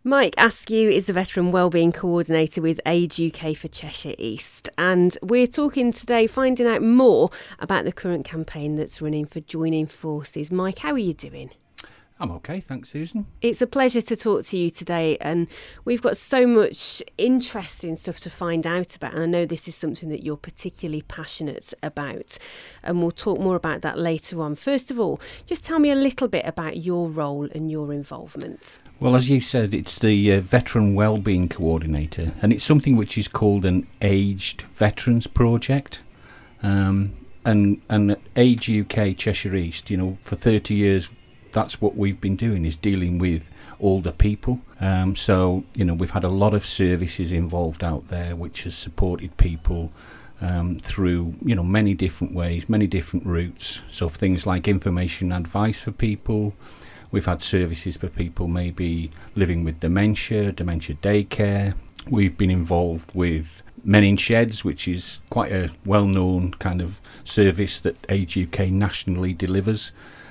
Mike Askew is the Veteran Wellbeing Coordinator with Age UK for Cheshire East, and we're talking today, finding out more about the current campaign that's running for Joining Forces. Mike, how are you doing? I'm okay, thanks, Susan. It's a pleasure to talk to you today, and we've got so much interesting stuff to find out about, and I know this is something that you're particularly passionate about, and we'll talk more about that later on. First of all, just tell me a little bit about your role and your involvement. Well, as you said, it's the Veteran Wellbeing Coordinator, and it's something which is called an Aged Veterans Project. And at Age UK Cheshire East, for 30 years, that's what we've been doing, is dealing with older people. So we've had a lot of services involved out there which has supported people through many different ways, many different routes. So things like information and advice for people. We've had services for people maybe living with dementia daycare. We've been involved with Men in Sheds, which is quite a well-known kind of service that Age UK nationally delivers.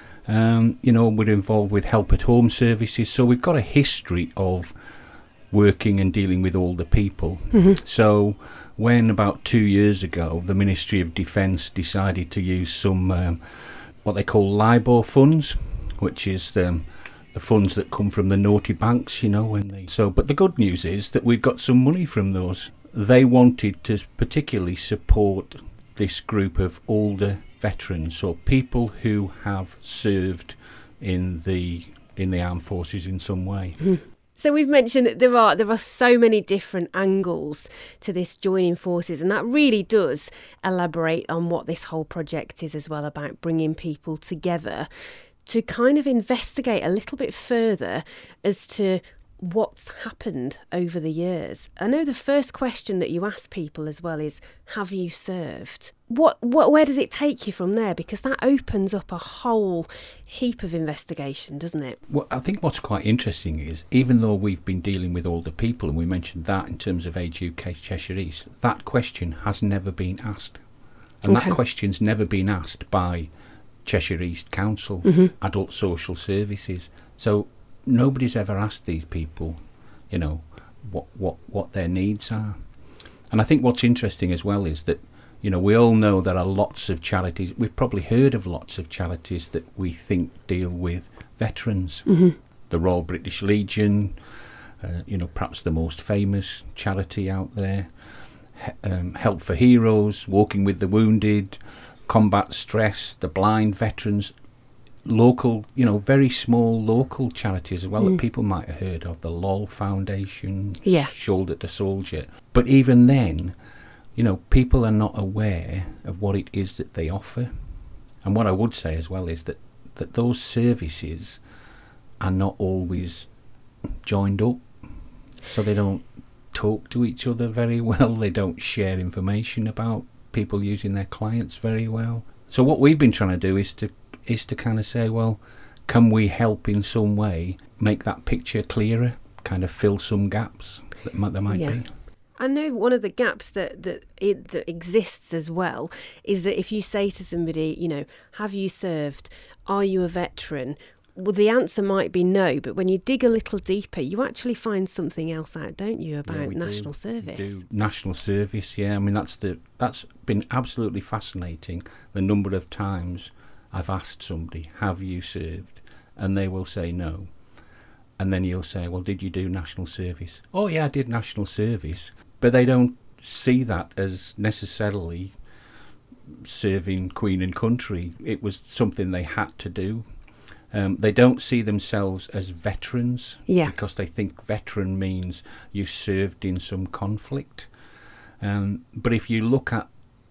We're involved with help at home services, so we've got a history of working and dealing with older people. Mm-hmm. So when about 2 years ago the Ministry of Defence decided to use some what they call LIBOR funds, which is the funds that come from the naughty banks, but the good news is that we've got some money from those. They wanted to particularly support this group of older veterans, so people who have served in the armed forces in some way. Mm. So we've mentioned that there are so many different angles to this Joining Forces, and that really does elaborate on what this whole project is as well, about bringing people together to kind of investigate a little bit further as to what's happened over the years. I know the first question that you ask people as well is, have you served? Where does it take you from there? Because that opens up a whole heap of investigation, doesn't it? Well, I think what's quite interesting is, even though we've been dealing with older people, and we mentioned that in terms of Age UK Cheshire East, that question has never been asked. And that question's never been asked by Cheshire East Council, mm-hmm. Adult Social Services. So nobody's ever asked these people, what their needs are. And I think what's interesting as well is that, we all know there are lots of charities. We've probably heard of lots of charities that we think deal with veterans. Mm-hmm. The Royal British Legion, perhaps the most famous charity out there. Help for Heroes, Walking with the Wounded, Combat Stress, the Blind Veterans. Local, very small local charities as well that people might have heard of, the LOL Foundation, Shoulder to Soldier. But even then, people are not aware of what it is that they offer. And what I would say as well is that those services are not always joined up. So they don't talk to each other very well. They don't share information about people using their clients very well. So what we've been trying to do is to kind of say, well, can we help in some way make that picture clearer, kind of fill some gaps that there might be? I know one of the gaps that exists as well is that if you say to somebody, have you served? Are you a veteran? Well, the answer might be no, but when you dig a little deeper, you actually find something else out, don't you, about national service? We do. National service, yeah. I mean, that's been absolutely fascinating, the number of times I've asked somebody, have you served? And they will say no. And then you'll say, well, did you do national service? Oh, yeah, I did national service. But they don't see that as necessarily serving Queen and country. It was something they had to do. They don't see themselves as veterans because they think veteran means you served in some conflict. But if you look at,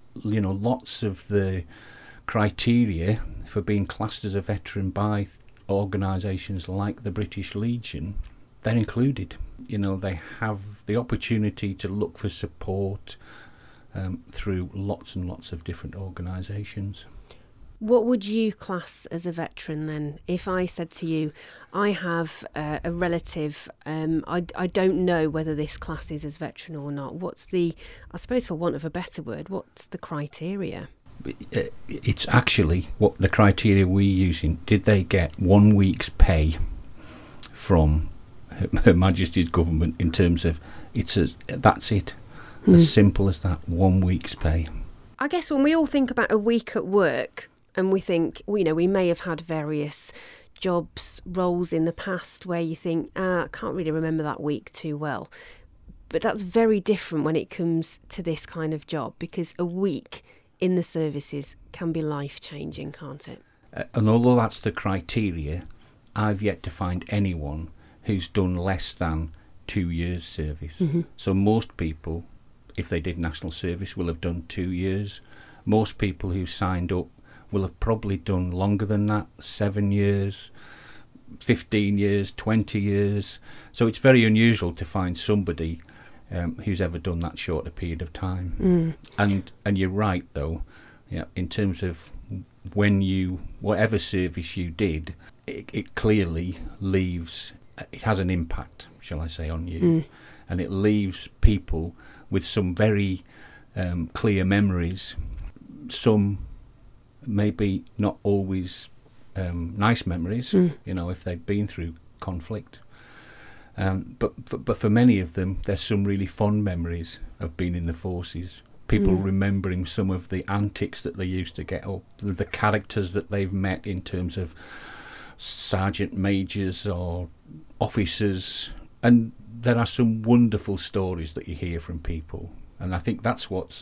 lots of the criteria for being classed as a veteran by organisations like the British Legion, they're included. They have the opportunity to look for support through lots and lots of different organisations. What would you class as a veteran then? If I said to you, I have a relative, I don't know whether this classes as veteran or not. What's the, I suppose for want of a better word, what's the criteria? It's actually what the criteria we're using. Did they get 1 week's pay from Her Majesty's government in terms of that's it. As simple as that, 1 week's pay. I guess when we all think about a week at work and we think, we may have had various jobs, roles in the past where you think, I can't really remember that week too well. But that's very different when it comes to this kind of job, because a week in the services can be life-changing, can't it? And although that's the criteria, I've yet to find anyone who's done less than 2 years service. So most people, if they did national service, will have done 2 years. Most people who signed up will have probably done longer than that, 7 years, 15 years, 20 years. So it's very unusual to find somebody who's ever done that short a period of time. And you're right, though, in terms of whatever service you did, it clearly leaves, it has an impact, shall I say, on you. And it leaves people with some very clear memories, some maybe not always nice memories, if they've been through conflict. But for many of them, there's some really fond memories of being in the forces. People remembering some of the antics that they used to get up, the characters that they've met in terms of sergeant majors or officers. And there are some wonderful stories that you hear from people. And I think that's what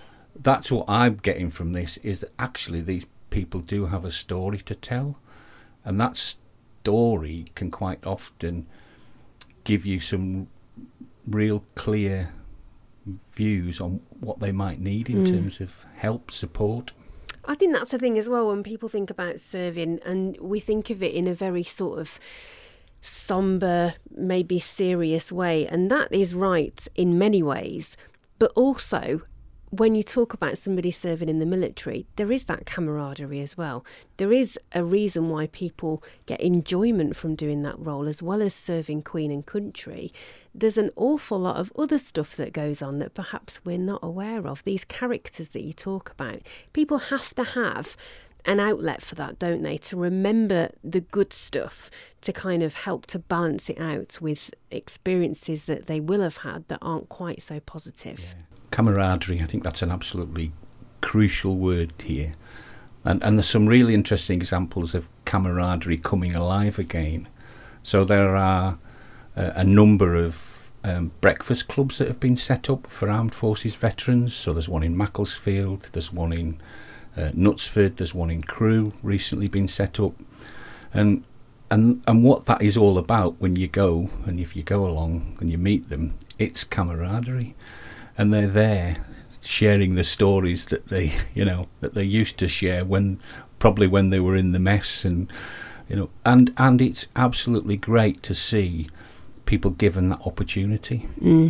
I'm getting from this, is that actually these people do have a story to tell. And that story can quite often give you some real clear views on what they might need in terms of help, support. I think that's the thing as well, when people think about serving, and we think of it in a very sort of sombre, maybe serious way, and that is right in many ways. But also, when you talk about somebody serving in the military, there is that camaraderie as well. There is a reason why people get enjoyment from doing that role, as well as serving Queen and country. There's an awful lot of other stuff that goes on that perhaps we're not aware of. These characters that you talk about, people have to have an outlet for that, don't they? To remember the good stuff, to kind of help to balance it out with experiences that they will have had that aren't quite so positive. Yeah. Camaraderie, I think that's an absolutely crucial word here. And there's some really interesting examples of camaraderie coming alive again. So there are a number of breakfast clubs that have been set up for armed forces veterans. So there's one in Macclesfield, there's one in Knutsford, there's one in Crewe recently been set up. And what that is all about when you go, and if you go along and you meet them, it's camaraderie. And they're there sharing the stories that they used to share when they were in the mess, and it's absolutely great to see people given that opportunity.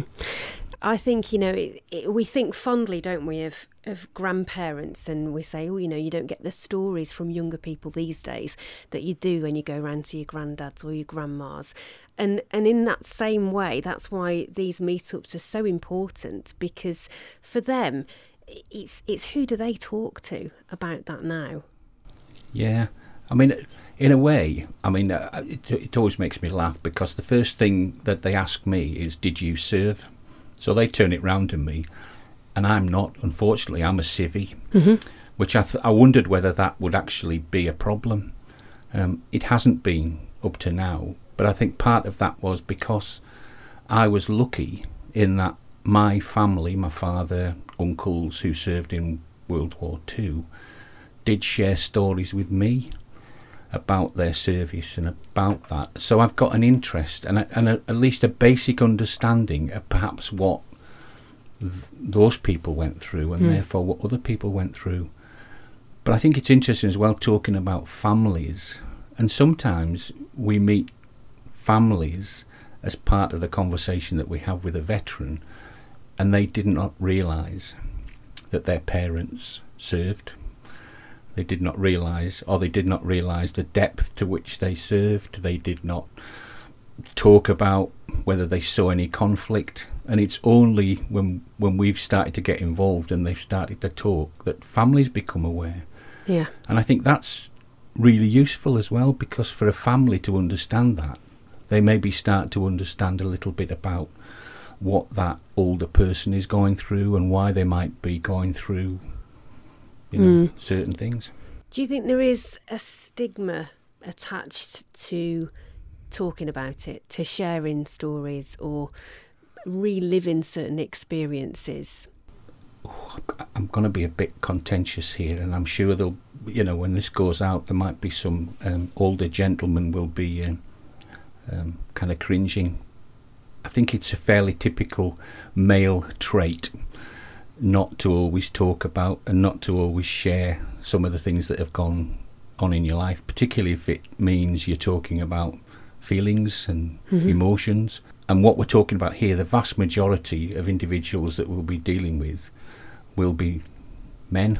I think, we think fondly, don't we, of grandparents, and we say, you don't get the stories from younger people these days that you do when you go round to your granddads or your grandmas. And in that same way, that's why these meetups are so important, because for them, it's who do they talk to about that now? Yeah, I mean, in a way, it always makes me laugh, because the first thing that they ask me is, did you serve? So they turn it round to me, and I'm not, unfortunately, I'm a civvy, which I wondered whether that would actually be a problem. It hasn't been up to now, but I think part of that was because I was lucky in that my family, my father, uncles who served in World War II, did share stories with me about their service and about that. So I've got an interest and at least a basic understanding of perhaps what those people went through, and therefore what other people went through. But I think it's interesting as well talking about families, and sometimes we meet families as part of the conversation that we have with a veteran, and they did not realise that their parents served. They did not realise the depth to which they served. They did not talk about whether they saw any conflict. And it's only when we've started to get involved and they've started to talk that families become aware. Yeah. And I think that's really useful as well, because for a family to understand that, they maybe start to understand a little bit about what that older person is going through and why they might be going through, certain things. Do you think there is a stigma attached to talking about it, to sharing stories or reliving certain experiences? I'm going to be a bit contentious here, and I'm sure there'll, when this goes out, there might be some older gentlemen will be kind of cringing. I think it's a fairly typical male trait not to always talk about and not to always share some of the things that have gone on in your life, particularly if it means you're talking about feelings and emotions. And what we're talking about here, the vast majority of individuals that we'll be dealing with will be men.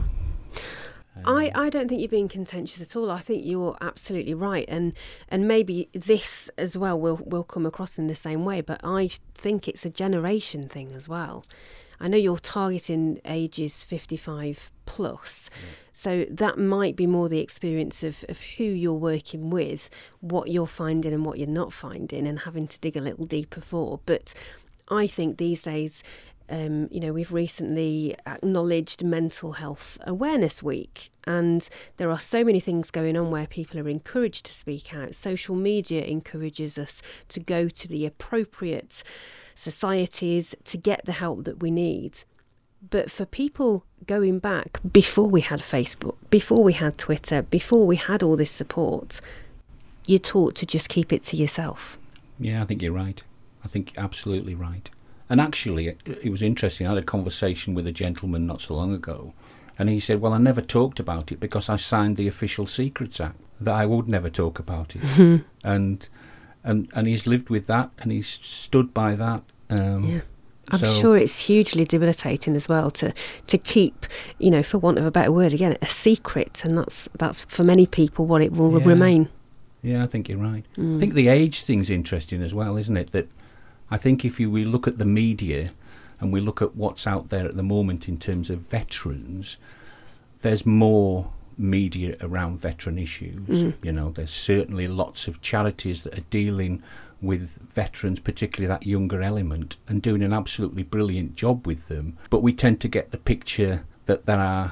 I don't think you're being contentious at all. I think you're absolutely right, and maybe this as well will come across in the same way, but I think it's a generation thing as well. I know you're targeting ages 55 plus, so that might be more the experience of who you're working with, what you're finding and what you're not finding, and having to dig a little deeper for. But I think these days, we've recently acknowledged Mental Health Awareness Week, and there are so many things going on where people are encouraged to speak out. Social media encourages us to go to the appropriate societies to get the help that we need. But for people going back before we had Facebook, before we had Twitter, before we had all this support, you're taught to just keep it to yourself. Yeah, I think you're right. I think you're absolutely right. And actually, it was interesting. I had a conversation with a gentleman not so long ago, and he said, well, I never talked about it because I signed the Official Secrets Act, that I would never talk about it. And he's lived with that, and he's stood by that. I'm sure it's hugely debilitating as well to keep, for want of a better word, again, a secret, and that's for many people what it will remain. Yeah, I think you're right. I think the age thing's interesting as well, isn't it? That I think if we look at the media and we look at what's out there at the moment in terms of veterans, there's more media around veteran issues. There's certainly lots of charities that are dealing with veterans, particularly that younger element, and doing an absolutely brilliant job with them. But we tend to get the picture that there are,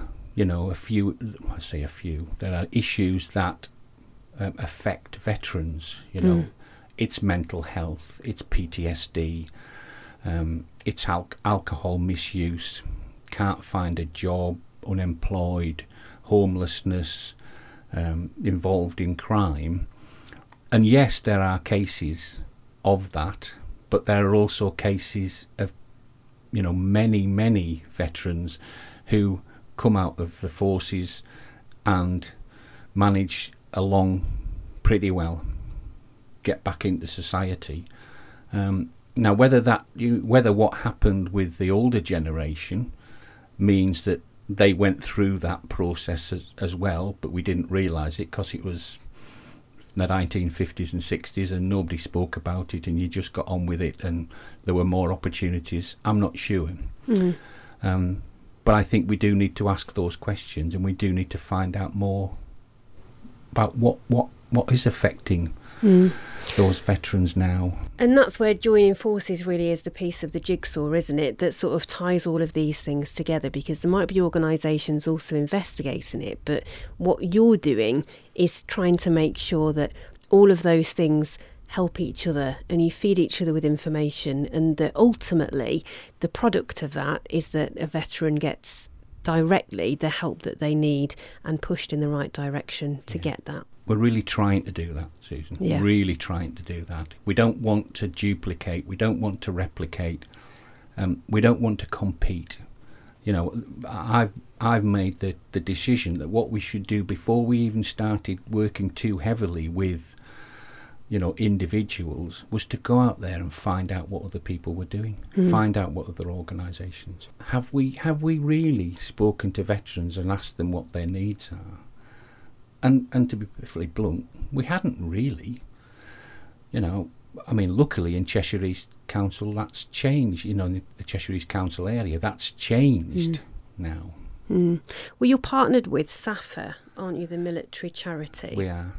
there are issues that affect veterans, It's mental health, it's PTSD, it's alcohol misuse, can't find a job, unemployed, homelessness, involved in crime. And yes, there are cases of that, but there are also cases of, many, many veterans who come out of the forces and manage along pretty well, get back into society. Now, whether what happened with the older generation means that they went through that process as well, but we didn't realise it because it was the 1950s and 60s and nobody spoke about it and you just got on with it and there were more opportunities, I'm not sure. But I think we do need to ask those questions, and we do need to find out more about what is affecting those veterans now. And that's where joining forces really is the piece of the jigsaw, isn't it, that sort of ties all of these things together, because there might be organisations also investigating it, but what you're doing is trying to make sure that all of those things help each other and you feed each other with information, and that ultimately the product of that is that a veteran gets directly the help that they need and pushed in the right direction to get that. We're really trying to do that, Susan. Yeah. Really trying to do that. We don't want to duplicate. We don't want to replicate. We don't want to compete. I've made the decision that what we should do before we even started working too heavily with, individuals, was to go out there and find out what other people were doing, find out what other organisations. Have we really spoken to veterans and asked them what their needs are? And to be perfectly blunt, we hadn't really. Luckily in Cheshire East Council that's changed. In the Cheshire East Council area, that's changed now. Well, you're partnered with SAFA, aren't you, the military charity? We are.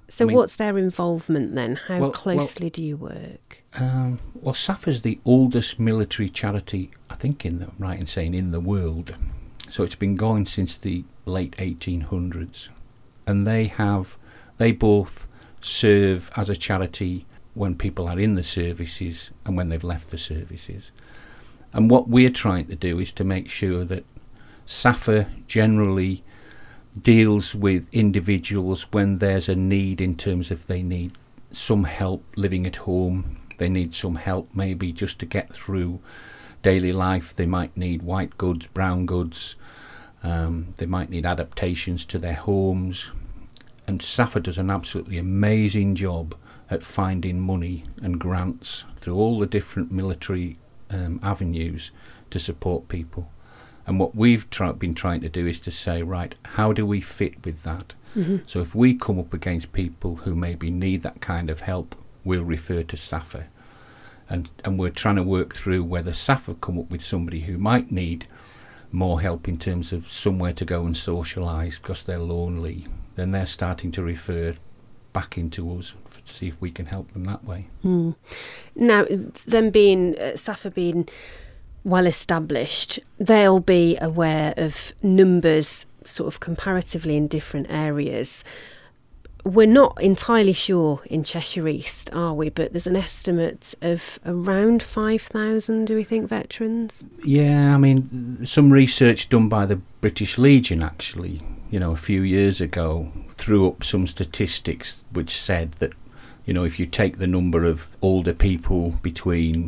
So what's their involvement then? How closely do you work? Well, SAFA's the oldest military charity, I think, I'm right in saying, in the world. So it's been going since the late 1800s. And they both serve as a charity when people are in the services and when they've left the services. And what we're trying to do is to make sure that SAFA generally deals with individuals when there's a need in terms of they need some help living at home, they need some help maybe just to get through daily life, they might need white goods, brown goods, they might need adaptations to their homes. And SAFA does an absolutely amazing job at finding money and grants through all the different military avenues to support people. And what we've been trying to do is to say, right, how do we fit with that? Mm-hmm. So if we come up against people who maybe need that kind of help, we'll refer to SAFA. And we're trying to work through whether SAFA come up with somebody who might need more help in terms of somewhere to go and socialise because they're lonely. Then they're starting to refer back into us to see if we can help them that way. Mm. Now, them being SAFA being well established, they'll be aware of numbers sort of comparatively in different areas. We're not entirely sure in Cheshire East, are we? But there's an estimate of around 5,000, do we think, veterans? Yeah, I mean, some research done by the British Legion actually, a few years ago, threw up some statistics which said that, if you take the number of older people between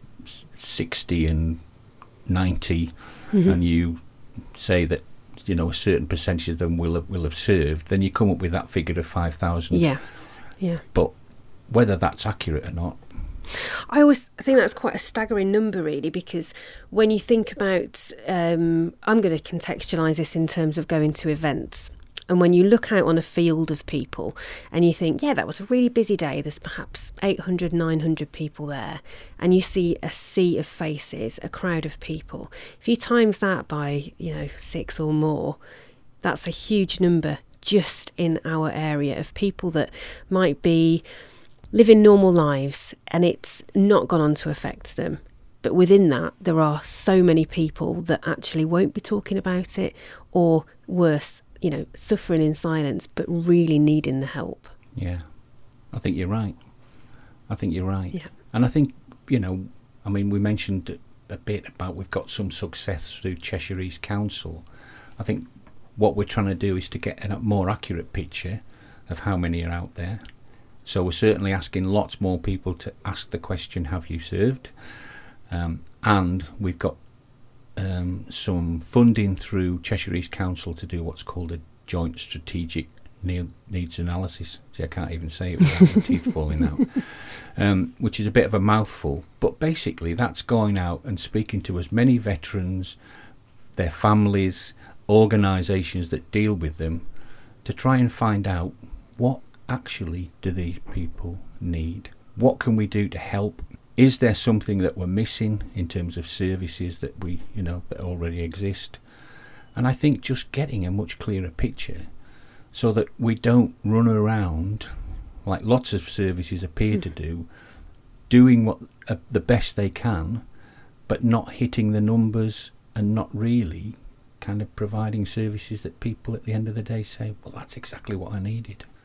60 and 90, mm-hmm. and you say that a certain percentage of them will have served, then you come up with that figure of 5,000. Yeah. But whether that's accurate or not, I always think that's quite a staggering number, really, because when you think about, I'm going to contextualise this in terms of going to events. And when you look out on a field of people and you think, yeah, that was a really busy day, there's perhaps 800, 900 people there, and you see a sea of faces, a crowd of people. If you times that by, 6 or more, that's a huge number just in our area of people that might be living normal lives and it's not gone on to affect them. But within that, there are so many people that actually won't be talking about it, or worse, suffering in silence, but really needing the help. Yeah, I think you're right. Yeah. And I think, we mentioned a bit about we've got some success through Cheshire East Council. I think what we're trying to do is to get a more accurate picture of how many are out there. So we're certainly asking lots more people to ask the question, have you served? And we've got some funding through Cheshire East Council to do what's called a joint strategic needs analysis. See, I can't even say it without my teeth falling out, which is a bit of a mouthful. But basically that's going out and speaking to as many veterans, their families, organisations that deal with them, to try and find out what actually do these people need? What can we do to help? Is there something that we're missing in terms of services that we, that already exist? And I think just getting a much clearer picture so that we don't run around like lots of services appear to do, doing what the best they can, but not hitting the numbers and not really kind of providing services that people at the end of the day say, well, that's exactly what I needed.